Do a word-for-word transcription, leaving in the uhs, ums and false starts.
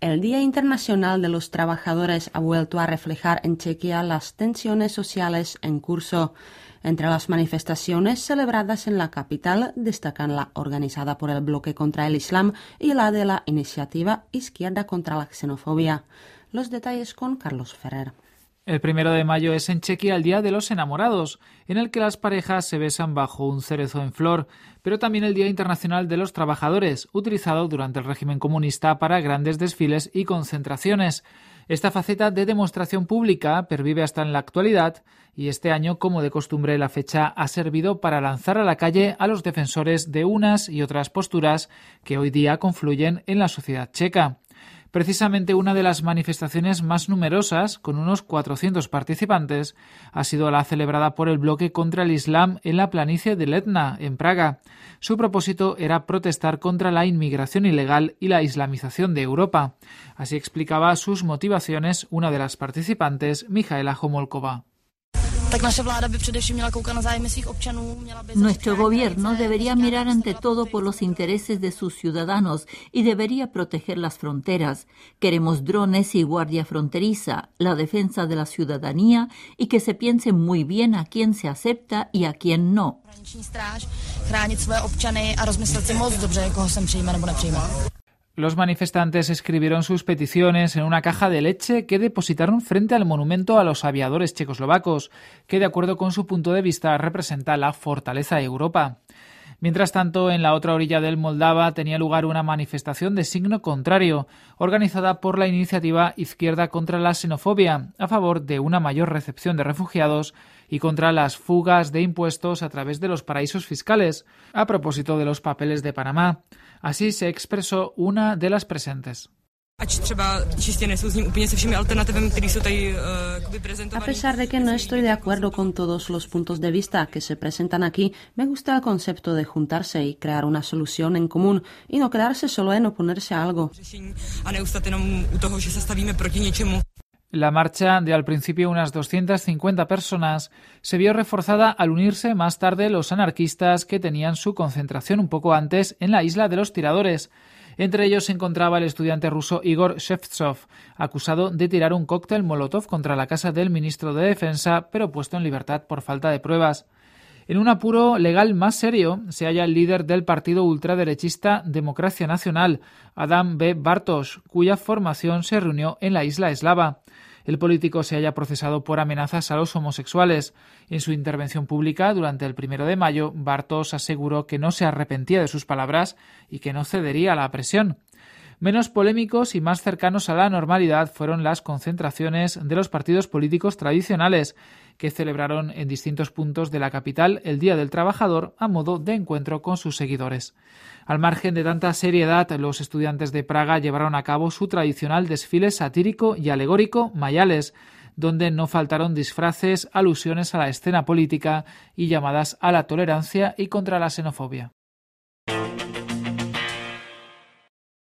El Día Internacional de los Trabajadores ha vuelto a reflejar en Chequia las tensiones sociales en curso. Entre las manifestaciones celebradas en la capital destacan la organizada por el Bloque contra el Islam y la de la Iniciativa Izquierda contra la Xenofobia. Los detalles con Carlos Ferrer. El primero de mayo es en Chequia el Día de los Enamorados, en el que las parejas se besan bajo un cerezo en flor, pero también el Día Internacional de los Trabajadores, utilizado durante el régimen comunista para grandes desfiles y concentraciones. Esta faceta de demostración pública pervive hasta en la actualidad y este año, como de costumbre, la fecha ha servido para lanzar a la calle a los defensores de unas y otras posturas que hoy día confluyen en la sociedad checa. Precisamente una de las manifestaciones más numerosas, con unos cuatrocientos participantes, ha sido la celebrada por el Bloque contra el Islam en la planicie de Letna, en Praga. Su propósito era protestar contra la inmigración ilegal y la islamización de Europa. Así explicaba sus motivaciones una de las participantes, Michaela Homolkova. Nuestro gobierno debería mirar ante todo por los intereses de sus ciudadanos y debería proteger las fronteras. Queremos drones y guardia fronteriza, la defensa de la ciudadanía y que se piense muy bien a quién se acepta y a quién no. Los manifestantes escribieron sus peticiones en una caja de leche que depositaron frente al monumento a los aviadores checoslovacos, que de acuerdo con su punto de vista representa la fortaleza de Europa. Mientras tanto, en la otra orilla del Moldava tenía lugar una manifestación de signo contrario, organizada por la iniciativa Izquierda contra la Xenofobia, a favor de una mayor recepción de refugiados y contra las fugas de impuestos a través de los paraísos fiscales, a propósito de los papeles de Panamá. Así se expresó una de las presentes. A pesar de que no estoy de acuerdo con todos los puntos de vista que se presentan aquí, me gusta el concepto de juntarse y crear una solución en común y no quedarse solo en oponerse a algo. La marcha, de al principio unas doscientas cincuenta personas, se vio reforzada al unirse más tarde los anarquistas que tenían su concentración un poco antes en la isla de los Tiradores. Entre ellos se encontraba el estudiante ruso Igor Shevtsov, acusado de tirar un cóctel molotov contra la casa del ministro de Defensa, pero puesto en libertad por falta de pruebas. En un apuro legal más serio se halla el líder del partido ultraderechista Democracia Nacional, Adam B. Bartosz, cuya formación se reunió en la isla eslava. El político se halla procesado por amenazas a los homosexuales. En su intervención pública durante el primero de mayo, Bartosz aseguró que no se arrepentía de sus palabras y que no cedería a la presión. Menos polémicos y más cercanos a la normalidad fueron las concentraciones de los partidos políticos tradicionales, que celebraron en distintos puntos de la capital el Día del Trabajador a modo de encuentro con sus seguidores. Al margen de tanta seriedad, los estudiantes de Praga llevaron a cabo su tradicional desfile satírico y alegórico Mayales, donde no faltaron disfraces, alusiones a la escena política y llamadas a la tolerancia y contra la xenofobia.